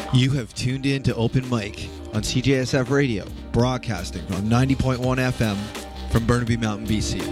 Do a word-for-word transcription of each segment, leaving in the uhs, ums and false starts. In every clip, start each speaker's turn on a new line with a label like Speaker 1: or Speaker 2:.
Speaker 1: You have tuned in to Open Mic on C J S F Radio, broadcasting on ninety point one F M from Burnaby Mountain, B C.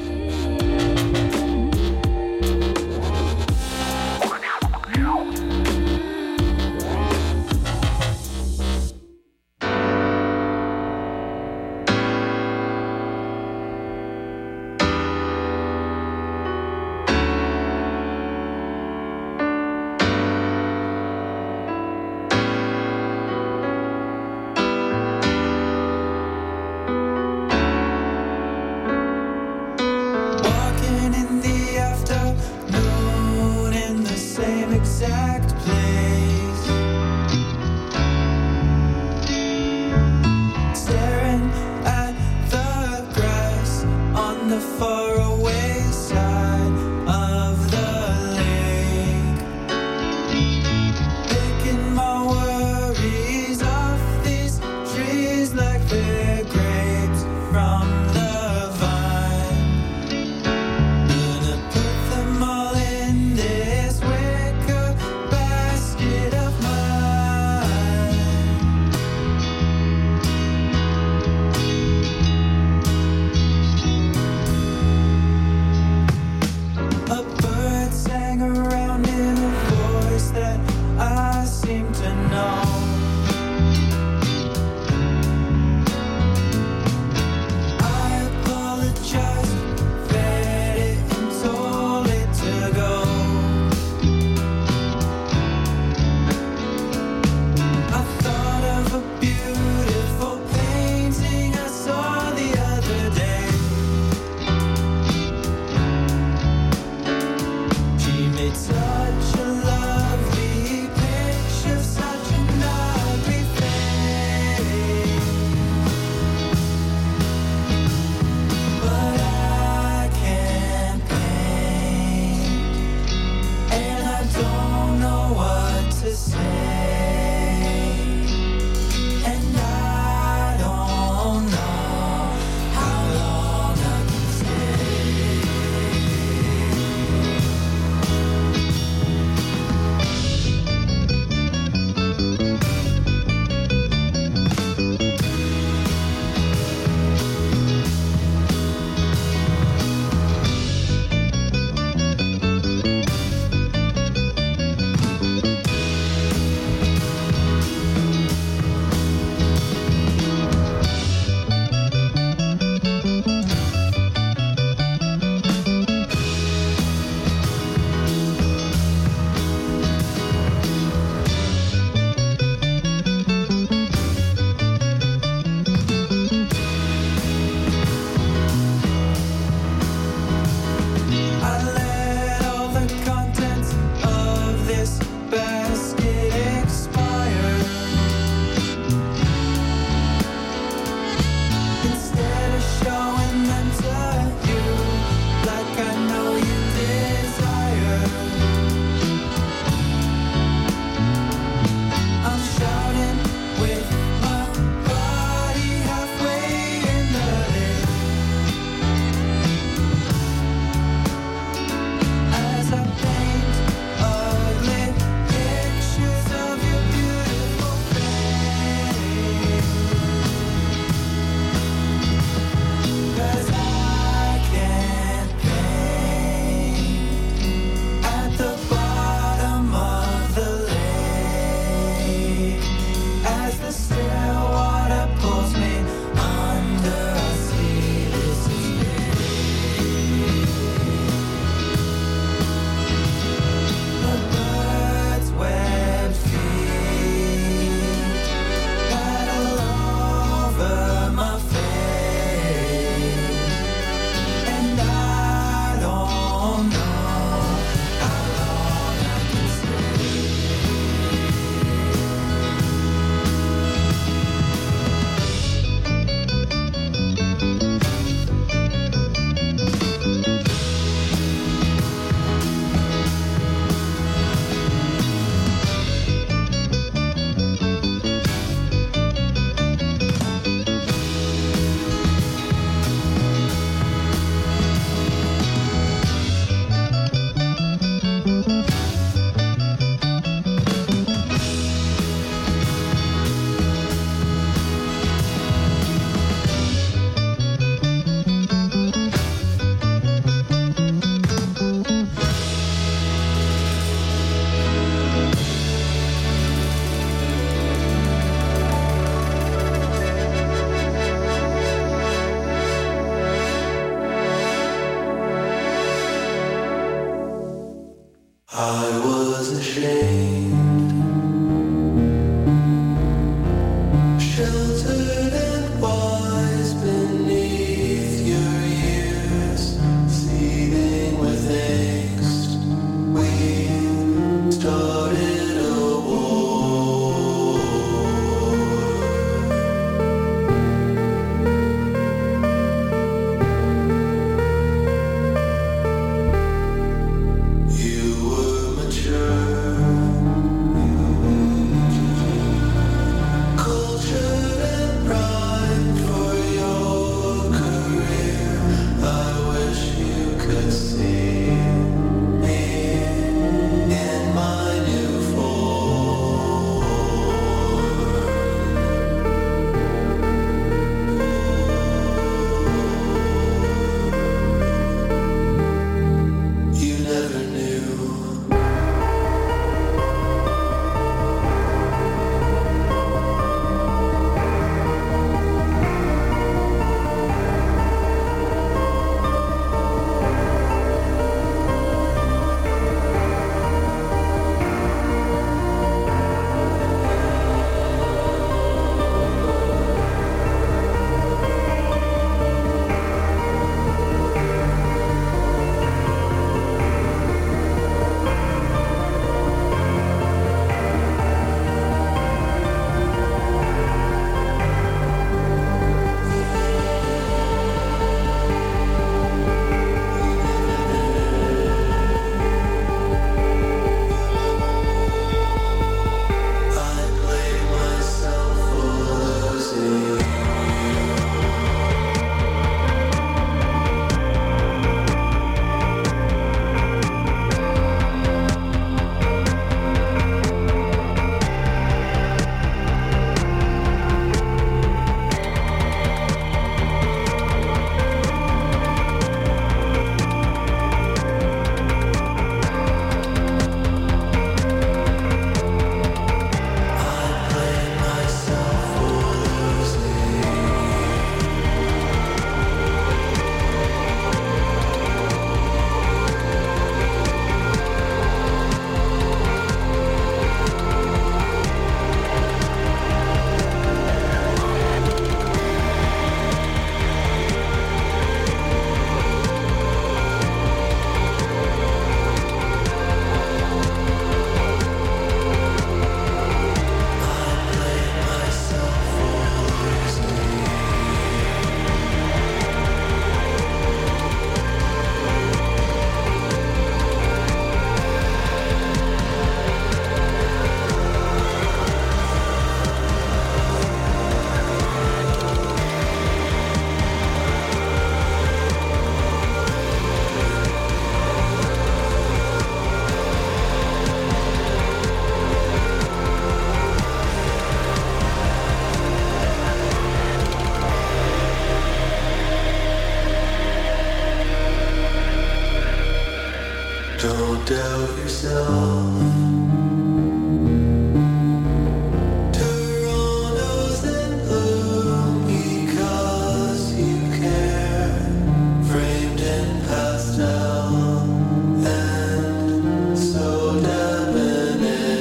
Speaker 2: Don't doubt yourself. Toronto's in bloom because you care. Framed in pastel and so debonair.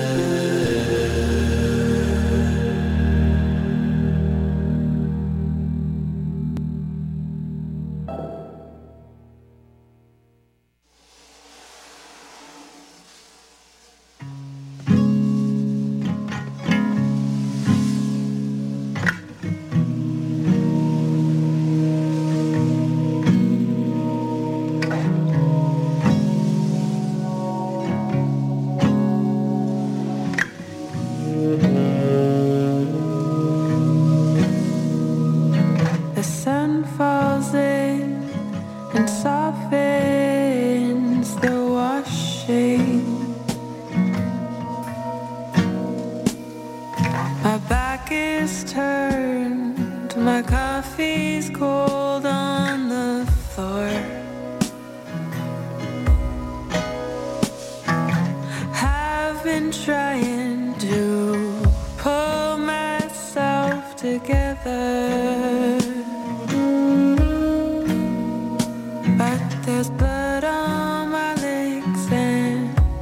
Speaker 3: The sun falls in and softens the washing. My back is turned, my coffee's cold on the floor. Have been trying to pull myself together, but there's blood on my legs and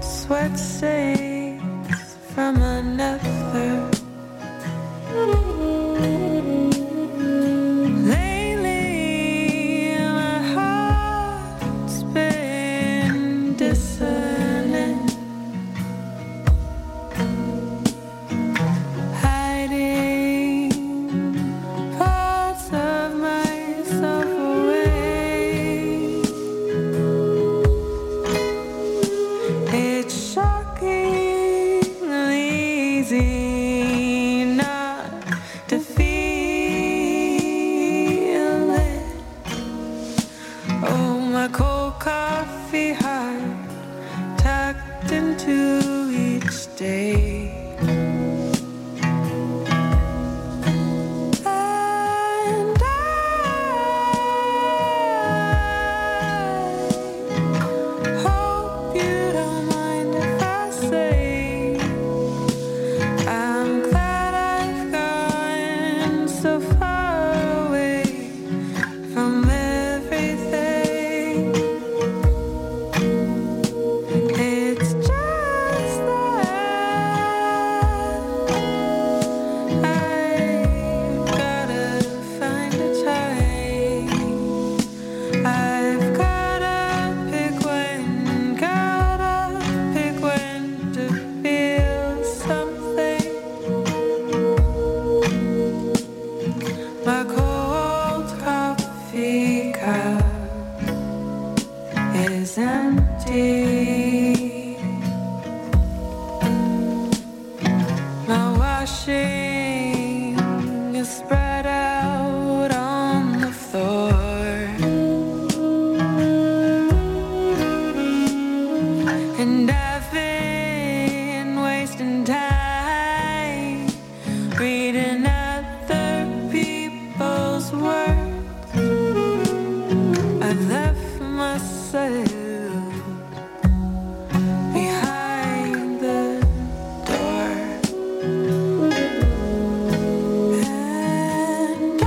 Speaker 3: what saves from another. Lately, my heart's been dissonant, hiding parts of myself away. It's shockingly easy not to feel it. Oh, my cold coffee heart tucked into each day. And I hope you don't mind if I say I'm glad I've gone so far away from everything. It's just that I've gotta find a time. I've gotta pick when, gotta pick when to feel something. My cold coffee cup is empty. My washing is spread out on the floor. And I've been wasting time reading other people's words. I've left myself behind the door. And I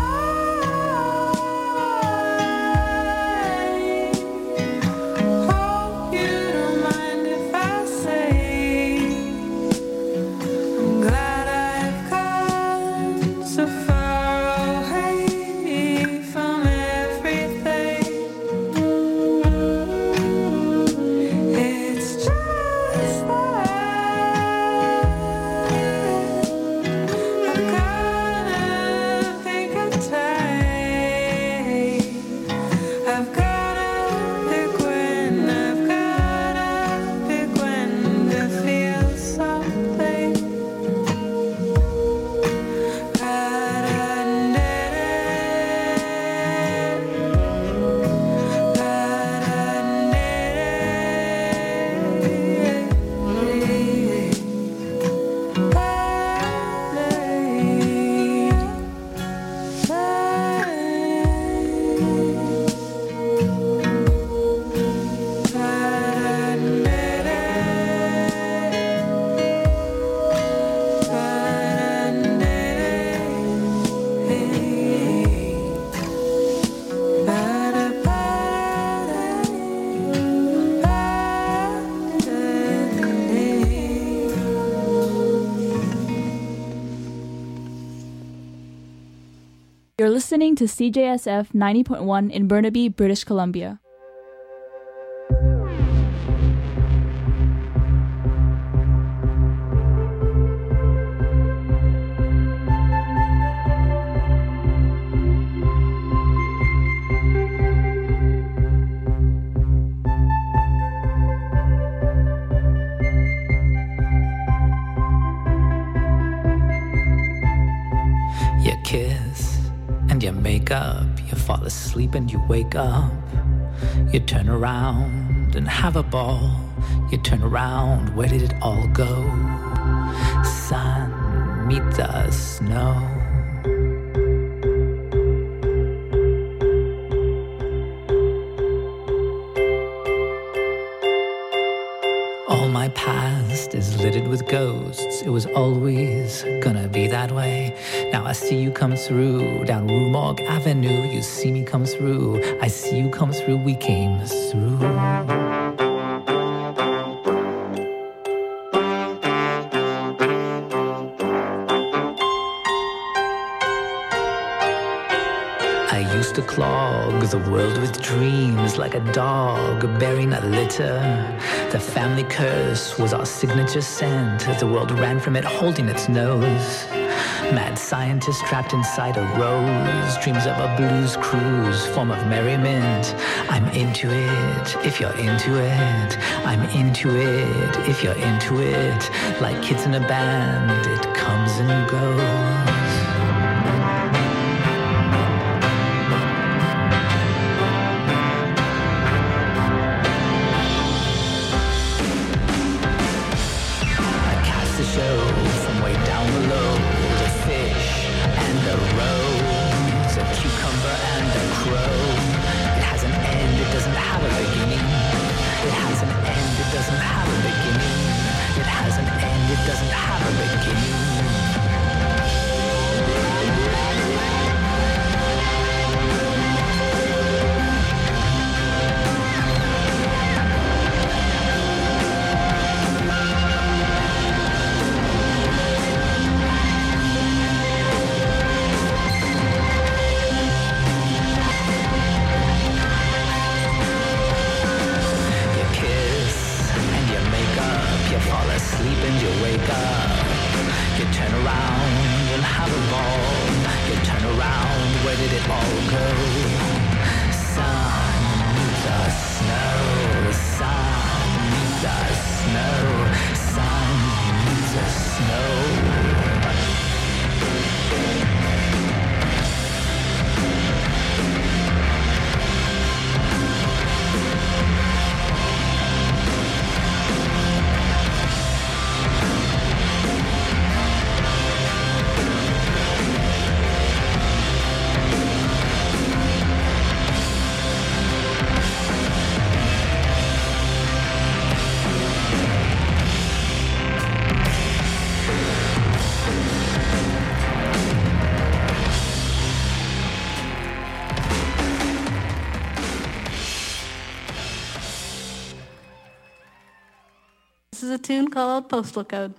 Speaker 3: hope you don't mind if I say I'm glad I've gone so far away from everything. It's just that I've gotta think of time. I've gotta pick when, I've gotta pick when to feel something.
Speaker 4: You're listening to C J S F ninety point one in Burnaby, British Columbia.
Speaker 5: You kiss and you make up, you fall asleep and you wake up. You turn around and have a ball. You turn around, where did it all go? Sun, meet the snow. All my past is littered with ghosts. It was always gonna be that way. Now I see you come through down Rue Morgue Avenue. You see me come through. I see you come through. We came through. to clog the world with dreams like a dog burying a litter. The family curse was our signature scent. The world ran from it holding its nose. Mad scientist trapped inside a rose. Dreams of a blues cruise, form of merriment. I'm into it, if you're into it. I'm into it, if you're into it. Like kids in a band, it comes and goes.
Speaker 6: This is a tune called Postal Code.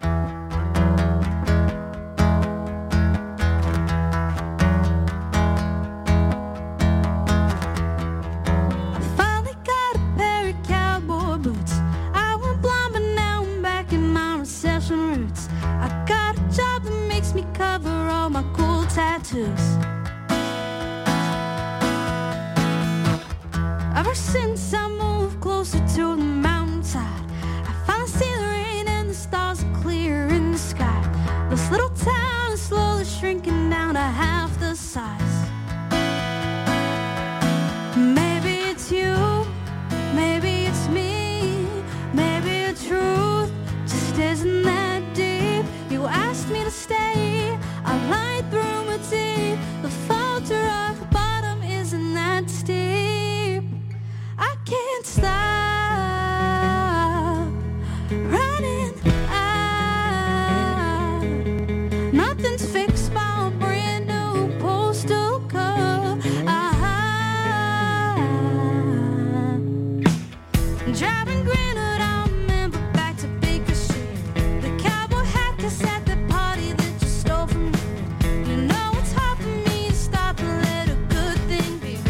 Speaker 7: Tattoos. Ever since I moved closer to the mountainside, I finally see the rain and the stars are clear in the sky. This little town is slowly shrinking down to half the size. Maybe it's you, maybe it's me, maybe the truth just isn't that deep. You asked me to stay, I lied through my teeth. The fall to rock bottom isn't that steep. I can't stop running out. Nothing's fixed by a brand new postal code. Driving Granite, I remember back to Baker Street. The cowboy hat cassette, the party that you stole from me. You know it's hard for me to stop and let a good thing be.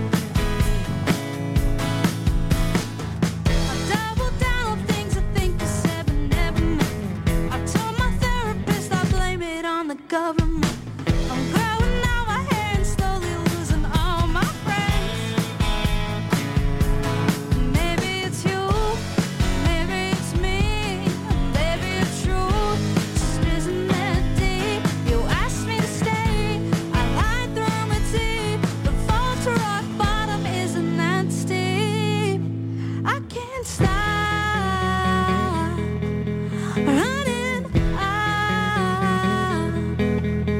Speaker 7: I doubled down on things I think I said but never meant. I told my therapist I blame it on the government. I'm growing out my hair and slowly losing all my friends. Maybe it's you, maybe it's me, maybe the truth just isn't that deep. You asked me to stay, I lied through my teeth. The fall to rock bottom isn't that steep. I can't stop running out.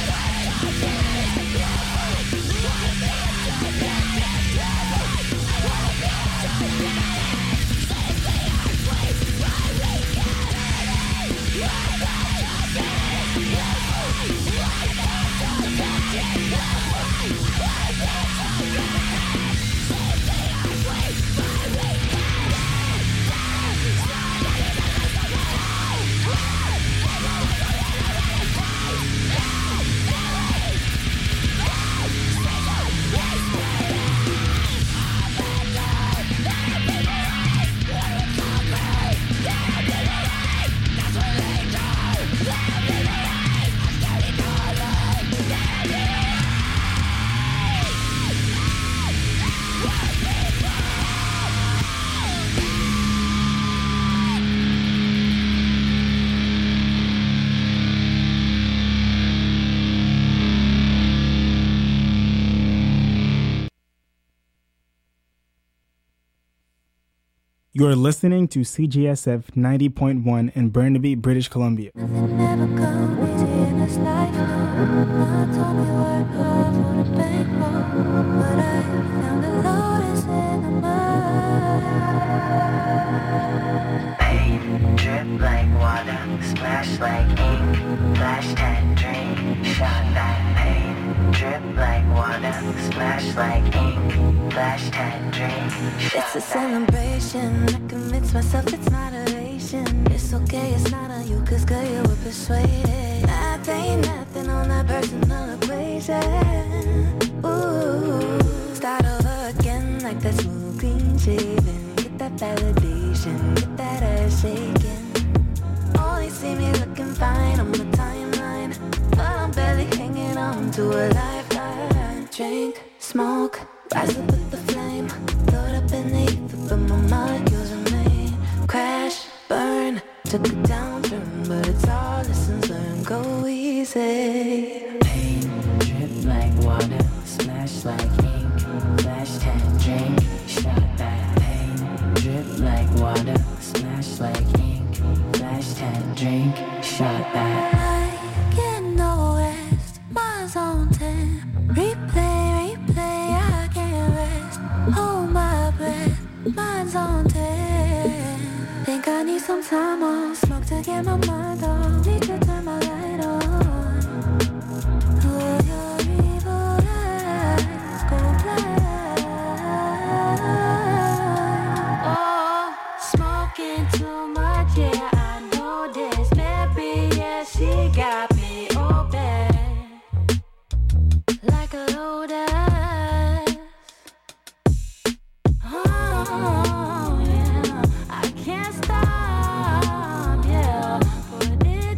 Speaker 8: You are listening to C G S F ninety point one in Burnaby, British Columbia.
Speaker 7: Nothing ever come easy in this life. Mama told me work hard for the bankroll, but I found the lotus in the mud.
Speaker 9: Pain, drip like water, splash like ink, flash tan drink, shot that pain. Drip like water, splash like ink, flash tan drink, shot
Speaker 7: It's a celebration. I convince myself it's moderation. It's okay, it's not on you, cause girl, you were persuaded. Math ain't nothing on that personal equation. Ooh, start over again like that smooth clean shaving. Get that validation, get that ass shaking. Only see me looking fine on the timeline, but I'm barely hanging on to a lifeline. Drink, smoke, rise up with the flame. Load up in the ether, but my molecules remain. Crash, burn, took a downturn, but it's all lessons learned. Go easy.
Speaker 9: pain, drip like water, splash like ink, flash tan drink, shot that pain. Drip like water, splash like ink, flash tan drink, shot that.
Speaker 7: I get no rest, mine's on ten. Replay, replay, I can't rest. Hold my breath, mine's on ten. Think I need some time off, smoke to get my mind off. Need to turn my light on. Will your evil eyes go blind? Oh, smoking too much, yeah, I know this. Maybe, yeah, she got me open like a lotus. Oh, yeah, I can't stop, yeah. Put it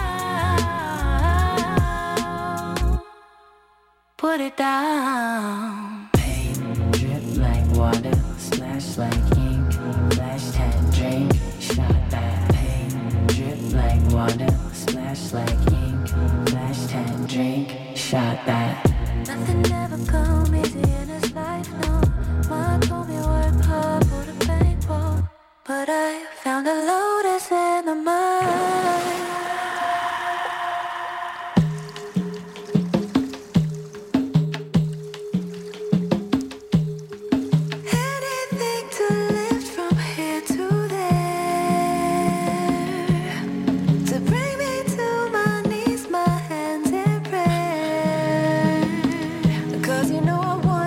Speaker 7: down, put it down.
Speaker 9: Pain, drip like water, splash like ink, flash tan drink, shot that. Pain, drip like water, splash like ink, flash tan drink, shot that.
Speaker 7: Nothing ever come easy in this life, no. Mom told me work hard for the bankroll, but I found a lotus in the mud. Anything to lift from here to there, to bring me to my knees, my hands in prayer. Cause you know I want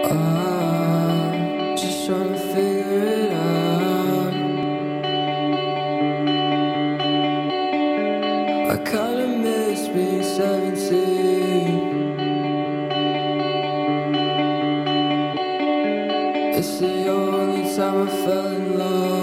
Speaker 2: I'm just trying to figure it out. I kinda miss being seventeen. It's the only time I fell in love.